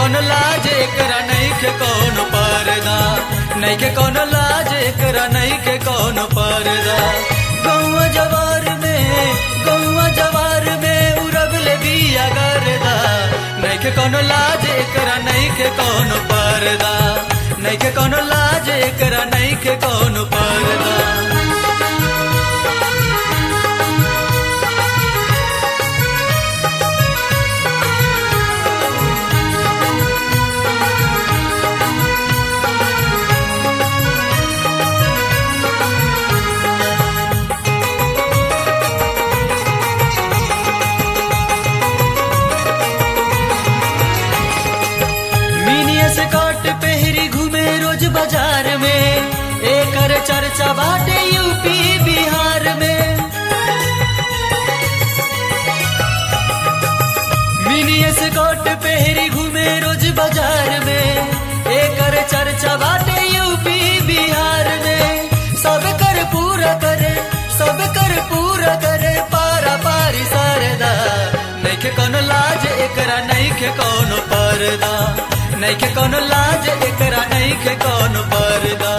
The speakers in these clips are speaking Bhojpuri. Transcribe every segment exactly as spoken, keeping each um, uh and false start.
कोनो लाज एकरा नइखे कोनो पर्दा, नइखे कोनो लाज एकरा नइखे कोनो पर्दा। गौवा जवार में गौवा जवार में उड़गले बिया गर्दा, नइखे कोनो लाज एकरा नइखे कोनो पर्दा, नइखे कोनो लाज एकरा नइखे कोनो पर्दा। स्कर्ट पहरी घूमे रोज बाजार में, एकर चर्चा बाटे यूपी बिहार में। मिनी स्कर्ट पहरी घूमे रोज बाजार में, एकर चर्चा बाटे यूपी बिहार में। सब कर पूरा करे सब कर पूरा करे पारा पारी सरदा, नइखे कोनो लाज एकरा नइखे कोनो पर्दा, नइखे कोनो लाज एकरा नइखे कोनो पर्दा।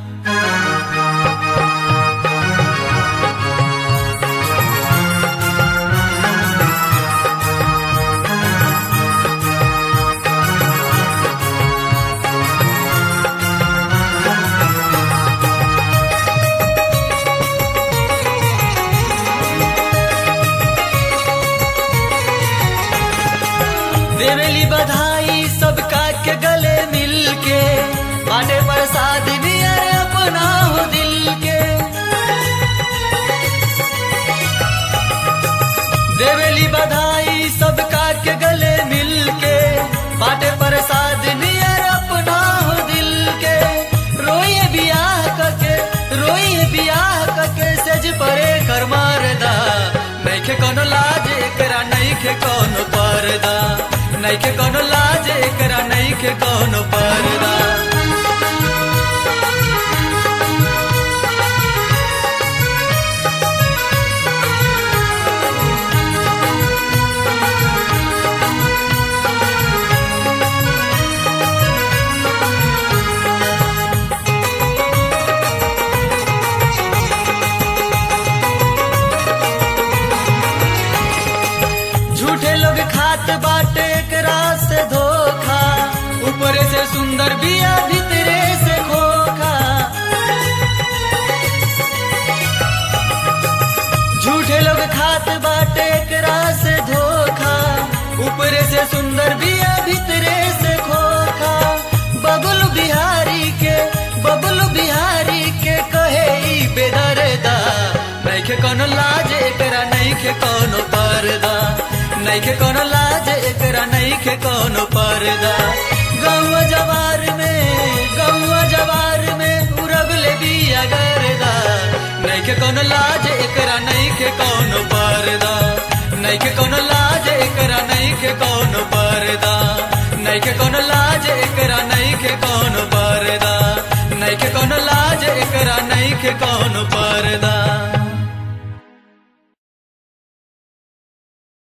देवेली बधाई सबका के गले मिलके, बाटे प्रसाद नियर अपना हो दिल के। देवेली बधाई सबका के गले मिलके, बाटे प्रसाद नियर अपना हो दिल के। रोइए बियाह कके रोइए बियाह कके सेज परे कर मारदा, नइखे कोनो लाज एकरा नइखे कोनो पर्दा, नइखे कोनो लाज एकरा नइखे कोनो पर्दा। झूठे लोग खात बाटे एकरा से धोखा, ऊपर से सुंदर बिया भीतरे से खोखा। झूठे लोग खात बाटे एकरा से धोखा, ऊपर से सुंदर बिया भीतरे से खोखा। बबलू बिहारी के बबलू बिहारी के कहे ई बेदर्दा, नइखे कोनो लाज एकरा नइखे कोनो पर्दा, नइखे कोनो लाज एकरा नइखे कोनो पर्दा। गौवा जवार में गौवा जवार में उड़गले बिया गर्दा, नइखे कोनो लाज एकरा नइखे कोनो पर्दा, नइखे कोनो लाज एकरा नइखे कोनो पर्दा, नइखे कोनो लाज एकरा नइखे कोनो पर्दा, नइखे कोनो लाज एकरा नइखे कोनो पर्दा।